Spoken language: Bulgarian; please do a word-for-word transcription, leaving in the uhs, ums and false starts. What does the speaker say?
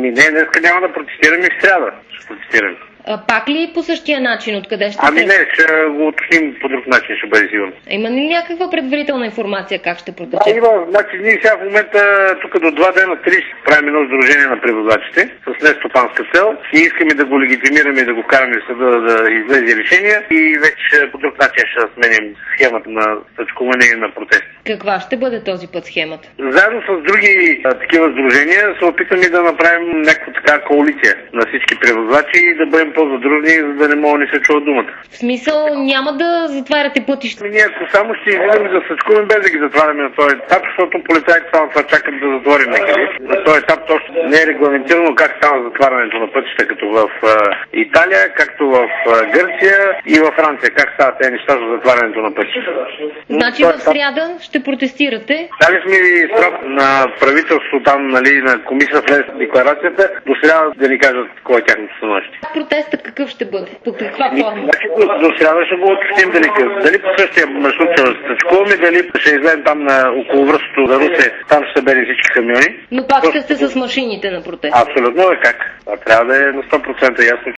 Ами не, днеска няма да протестираме, в сряда ще протестираме. А, пак ли по същия начин? Откъде ще Ами се... не, ще го уточним по друг начин, ще бъде сигурно. Има ли някаква предварителна информация как ще протече? Да, има. Значи ние сега в момента, тук до два дена, три, ще правим едно сдружение на превозвачите с нестопанска цел и искаме да го легитимираме и да го караме в съда да излезе решение и вече по друг начин ще сменим схемата на стачкуване и на протест. Каква ще бъде този път схемата? Заедно с други а, такива сдружения се опитаме да направим някаква така коалиция на всички превозвачи и да бъдем по-задружни, за да не мога да не се чува думата. В смисъл няма да затваряте пътища? Ние ако само ще излизаме да стачкуваме без да ги затваряме на този етап, защото полицайите само това чакат да затворим някъде. На този етап точно не е регламентирано как става затварянето на пътища, като в а, Италия, както в а, Гърция и във Франция. Как стават тези неща за затварянето на пътища. Значи в сряда ще протестирате? Дали сме и срок на правителството там, нали, на комисия след декларацията, до сряда да ни кажат кой е тяхното становище. Протестът какъв ще бъде? По каква форма? Значи до, до сряда ще го уточним дали, дали по същия маршрут ще стачкуваме, дали ще излезем там на околовръстното за Русе, там ще съберем всички камиони. Но пак ще сте с машините на протест? Абсолютно е как. Това трябва да е на сто процента ясно.